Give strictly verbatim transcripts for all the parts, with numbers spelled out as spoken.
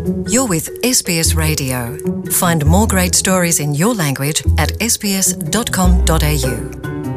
You're with S B S Radio. Find more great stories in your language at s b s dot com dot a u.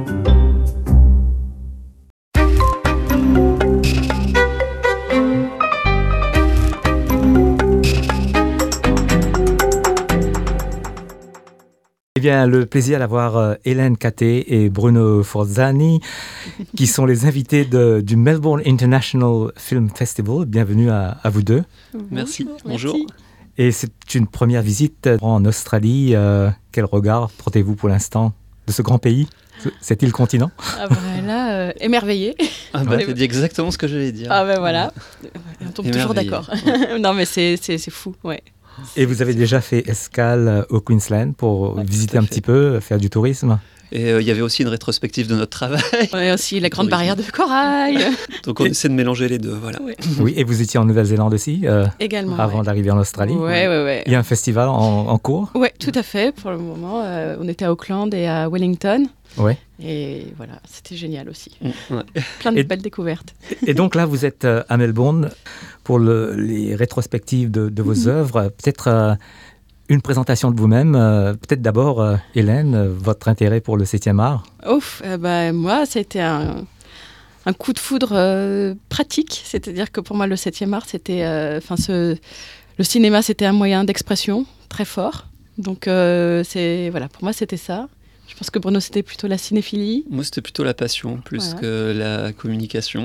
Eh bien, le plaisir d'avoir euh, Hélène Catté et Bruno Forzani, qui sont les invités de, du Melbourne International Film Festival. Bienvenue à, à vous deux. Merci. Bonjour. Merci. Et c'est une première visite en Australie. Euh, quel regard portez-vous pour l'instant de ce grand pays, cet île continent? Ah bah là, euh, émerveillé. Ah bah, t'as dit exactement ce que j'allais dire. Ah ben voilà, on tombe toujours d'accord. Non mais c'est, c'est, c'est fou, ouais. Et vous avez déjà fait escale au Queensland pour ouais, visiter un petit peu, faire du tourisme? Et il euh, y avait aussi une rétrospective de notre travail. Et aussi la grande barrière de corail. Donc on et... essaie de mélanger les deux, voilà. Oui, oui, et vous étiez en Nouvelle-Zélande aussi euh, également. Avant ouais. d'arriver en Australie. Oui, oui, oui. Il y a un festival en, en cours? Oui, tout à fait. Pour le moment, euh, on était à Auckland et à Wellington. Ouais. Et voilà, c'était génial aussi. Ouais. Plein de et, belles découvertes. Et donc là, vous êtes à Melbourne pour le, les rétrospectives de, de vos mmh. œuvres. Peut-être euh, une présentation de vous-même. Euh, peut-être d'abord, euh, Hélène, euh, votre intérêt pour le septième art. Ouf, euh, bah, moi, c'était un, un coup de foudre euh, pratique. C'est-à-dire que pour moi, le septième art, c'était... Euh, ce, le cinéma, c'était un moyen d'expression très fort. Donc, euh, c'est, voilà, pour moi, c'était ça. Je pense que Bruno, c'était plutôt la cinéphilie. Moi, c'était plutôt la passion, plus voilà. que la communication.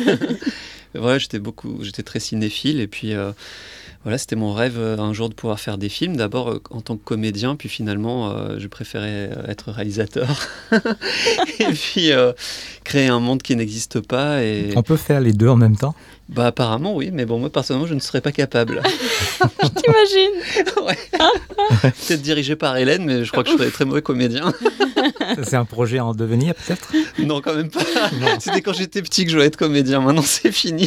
Voilà, j'étais, beaucoup, j'étais très cinéphile. Et puis, euh, voilà, c'était mon rêve euh, un jour de pouvoir faire des films. D'abord euh, en tant que comédien, puis finalement, euh, je préférais être réalisateur. Et puis, euh, créer un monde qui n'existe pas. Et... On peut faire les deux en même temps? Bah apparemment oui, mais bon moi personnellement je ne serais pas capable. T'imagines? Ouais. Peut-être dirigé par Hélène, mais je crois que je serais très mauvais comédien. C'est un projet en devenir peut-être? Non quand même pas. Non. C'était quand j'étais petit que je voulais être comédien, maintenant c'est fini.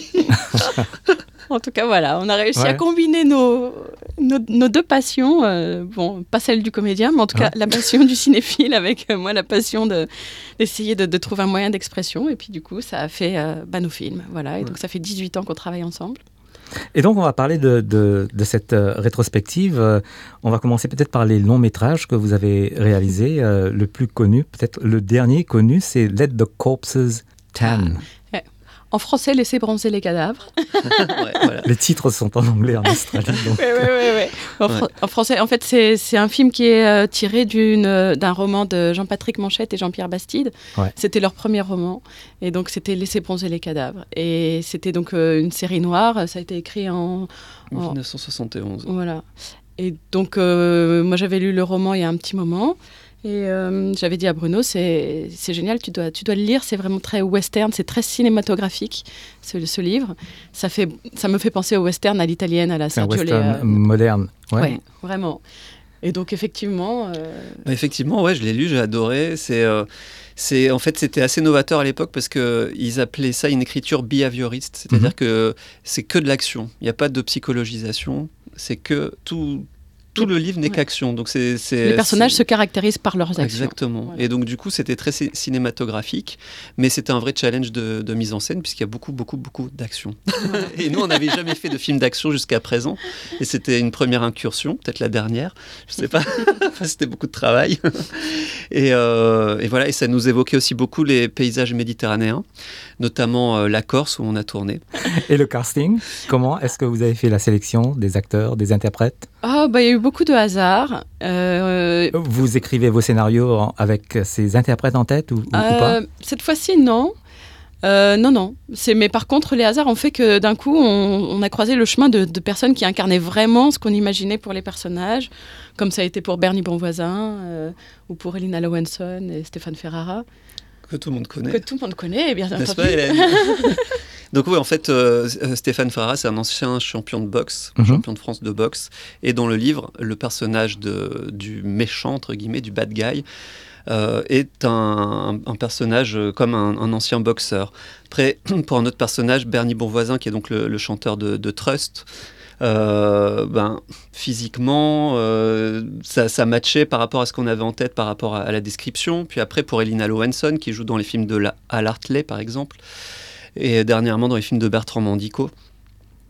En tout cas, voilà, on a réussi ouais. à combiner nos, nos, nos deux passions. Euh, bon, pas celle du comédien, mais en tout cas, ouais. la passion du cinéphile avec euh, moi, la passion de, d'essayer de, de trouver un moyen d'expression. Et puis, du coup, ça a fait euh, bah, nos films. Voilà. Et donc, ça fait dix-huit ans qu'on travaille ensemble. Et donc, on va parler de, de, de cette euh, rétrospective. Euh, on va commencer peut-être par les longs métrages que vous avez réalisés. Euh, le plus connu, peut-être le dernier connu, c'est Let the Corpses Tan. Ah. En français, laisser bronzer les cadavres. Ouais, voilà. Les titres sont en anglais en Australie. Donc. Oui, oui, oui. oui. En, fr- ouais. en français, en fait, c'est, c'est un film qui est euh, tiré d'une, euh, d'un roman de Jean-Patrick Manchette et Jean-Pierre Bastide. Ouais. C'était leur premier roman. Et donc, c'était Laisser bronzer les cadavres. Et c'était donc euh, une série noire. Ça a été écrit en... en... dix-neuf cent soixante et onze. Voilà. Et donc, euh, moi, j'avais lu le roman il y a un petit moment. Et euh, j'avais dit à Bruno, c'est, c'est génial, tu dois, tu dois le lire, c'est vraiment très western, c'est très cinématographique, ce, ce livre. Ça, fait, ça me fait penser au western, à l'italienne, à la Sergio Leone. C'est un western euh, moderne. Ouais. ouais, vraiment. Et donc, effectivement... Euh... Bah, effectivement, ouais, je l'ai lu, j'ai adoré. C'est, euh, c'est, en fait, c'était assez novateur à l'époque parce qu'ils appelaient ça une écriture behavioriste. C'est-à-dire mm-hmm. que c'est que de l'action. Il n'y a pas de psychologisation. C'est que tout... Tout le livre n'est ouais. qu'action. Donc c'est, c'est, les personnages c'est... se caractérisent par leurs actions. Exactement. Voilà. Et donc du coup, c'était très c- cinématographique, mais c'était un vrai challenge de, de mise en scène puisqu'il y a beaucoup, beaucoup, beaucoup d'action. Voilà. Et nous, on n'avait jamais fait de film d'action jusqu'à présent. Et c'était une première incursion, peut-être la dernière. Je ne sais pas. Enfin, c'était beaucoup de travail. Et, euh, et voilà. Et ça nous évoquait aussi beaucoup les paysages méditerranéens, notamment euh, la Corse où on a tourné. Et le casting, comment est-ce que vous avez fait la sélection des acteurs, des interprètes? Ah, bah, il y a eu beaucoup de hasard. Euh... Vous écrivez vos scénarios avec ces interprètes en tête ou, ou, euh, ou pas? Cette fois-ci, non. Euh, non, non. C'est, mais par contre, les hasards ont fait que d'un coup, on, on a croisé le chemin de, de personnes qui incarnaient vraiment ce qu'on imaginait pour les personnages, comme ça a été pour Bernie Bonvoisin euh, ou pour Elina Lowenson et Stéphane Ferrara. Que tout le monde connaît. Que tout le monde connaît, bien entendu. N'est-ce pas, Hélène? Donc oui, en fait, euh, Stéphane Ferrara, c'est un ancien champion de boxe, mm-hmm. champion de France de boxe. Et dans le livre, le personnage de, du méchant, entre guillemets, du bad guy, euh, est un, un personnage comme un, un ancien boxeur. Après, pour un autre personnage, Bernie Bonvoisin, qui est donc le, le chanteur de, de Trust, euh, ben, physiquement, euh, ça, ça matchait par rapport à ce qu'on avait en tête, par rapport à, à la description. Puis après, pour Elina Lowenson, qui joue dans les films de la, Al Hartley, par exemple, et dernièrement dans les films de Bertrand Mandico.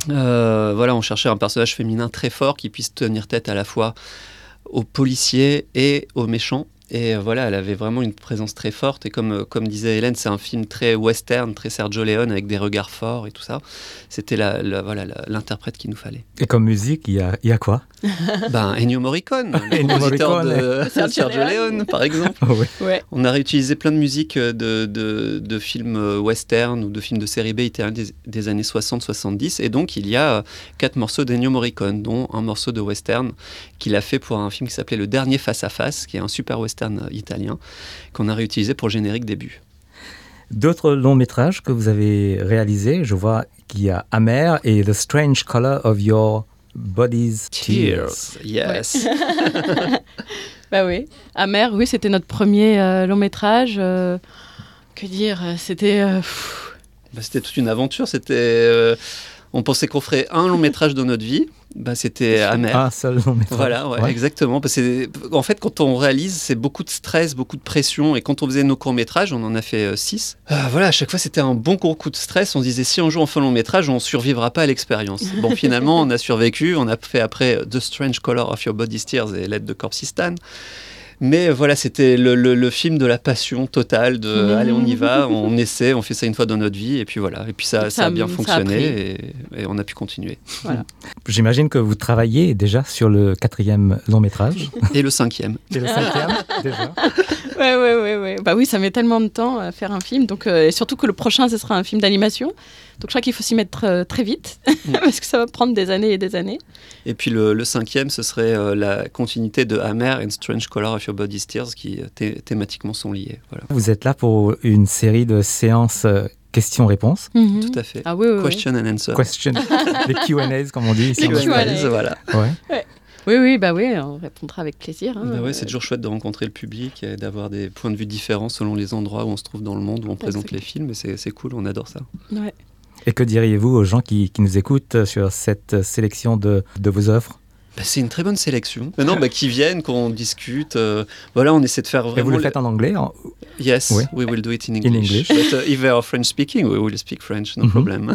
Euh, voilà, on cherchait un personnage féminin très fort qui puisse tenir tête à la fois aux policiers et aux méchants. Et euh, voilà, elle avait vraiment une présence très forte. Et comme, comme disait Hélène, c'est un film très western, très Sergio Leone, avec des regards forts et tout ça. C'était la, la, voilà, la, l'interprète qu'il nous fallait. Et comme musique, il y a, il y a quoi? Ben, Ennio Morricone, le compositeur de Sergio, Sergio Leone, par exemple. Oh, oui. Ouais. On a réutilisé plein de musiques de, de, de films western ou de films de série B italiens des, des années soixante soixante-dix. Et donc, il y a quatre morceaux d'Ennio Morricone, dont un morceau de western qu'il a fait pour un film qui s'appelait Le Dernier Face à Face, qui est un super western italien, qu'on a réutilisé pour le générique début. D'autres longs métrages que vous avez réalisés, je vois qu'il y a Amer et The Strange Color of Your Body's Tears. Tears. Yes. Ouais. Bah oui. Amer, oui, c'était notre premier euh, long métrage. Euh, que dire, c'était... Euh, bah, c'était toute une aventure. C'était, euh, on pensait qu'on ferait un long métrage dans notre vie. Bah, c'était Amer. Un seul long métrage. Voilà, ouais, ouais. Exactement. Parce que, en fait, quand on réalise, c'est beaucoup de stress, beaucoup de pression. Et quand on faisait nos courts-métrages, on en a fait euh, six. Euh, voilà, à chaque fois, c'était un bon gros coup de stress. On se disait, si un jour on fait un long-métrage, on ne survivra pas à l'expérience. Bon, finalement, on a survécu. On a fait après The Strange Color of Your Body's Tears et Let the Corpses Stand. Mais voilà, c'était le, le, le film de la passion totale, de mmh. allez, on y va, on essaie, on fait ça une fois dans notre vie, et puis voilà. Et puis ça, ça, ça a bien ça fonctionné, a et, et on a pu continuer. Voilà. J'imagine que vous travaillez déjà sur le quatrième long métrage. Et le cinquième. Et le cinquième, déjà. Ouais, ouais, ouais, ouais. Bah oui, ça met tellement de temps à faire un film, donc, euh, et surtout que le prochain, ce sera un film d'animation. Donc je crois qu'il faut s'y mettre euh, très vite, mmh. parce que ça va prendre des années et des années. Et puis le, le cinquième, ce serait euh, la continuité de Amer and Strange Color of Your Body's Tears, qui thé- thématiquement sont liés. Voilà. Vous êtes là pour une série de séances euh, questions-réponses. Mm-hmm. Tout à fait. Ah oui, oui, Question oui. and answer. Question. Les Q and A's, comme on dit. Les Q and A's, voilà. Ouais. Ouais. Oui, oui, bah oui, on répondra avec plaisir. Hein. Bah ouais, c'est toujours chouette de rencontrer le public et d'avoir des points de vue différents selon les endroits où on se trouve dans le monde, où on présente c'est... les films. Et c'est, c'est cool, on adore ça. Ouais. Et que diriez-vous aux gens qui, qui nous écoutent sur cette sélection de, de vos œuvres? Bah, c'est une très bonne sélection. Maintenant, bah, qui viennent, qu'on discute. Euh, voilà, on essaie de faire vraiment... Et vous le faites en anglais en... Yes, oui. we will do it in English. In English. But uh, if they are French speaking, we will speak French, no mm-hmm. problem.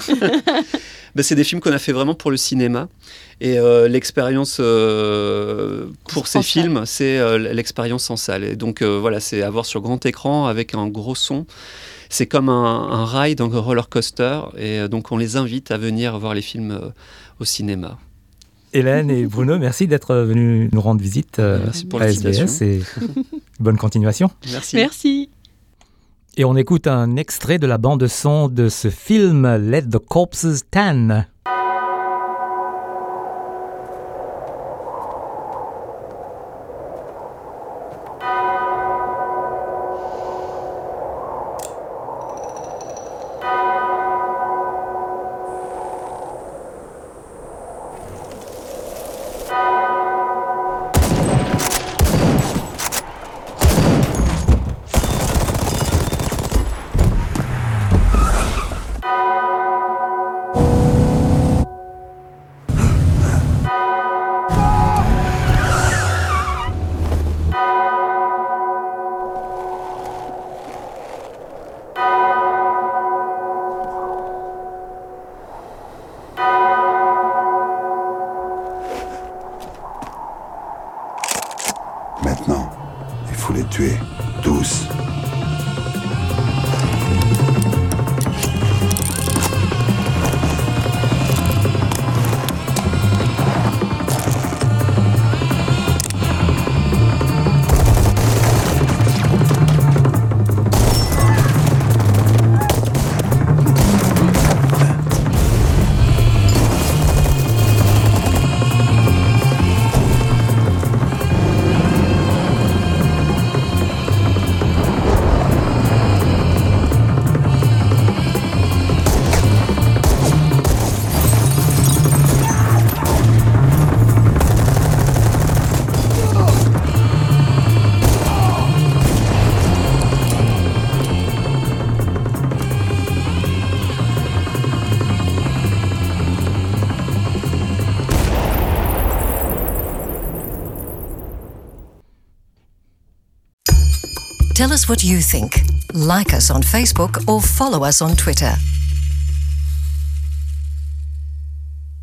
Bah, c'est des films qu'on a fait vraiment pour le cinéma. Et euh, l'expérience euh, pour ces films, salle. c'est euh, l'expérience en salle. Et donc euh, voilà, c'est avoir sur grand écran avec un gros son. C'est comme un, un ride, un roller coaster. Et euh, donc on les invite à venir voir les films euh, au cinéma. Hélène et Bruno, merci d'être venus nous rendre visite euh, merci pour à S B S et bonne continuation. Merci. Merci. Et on écoute un extrait de la bande-son de ce film Let the Corpses Tan. Maintenant, il faut les tuer, tous. Tell us what you think. Like us on Facebook or follow us on Twitter.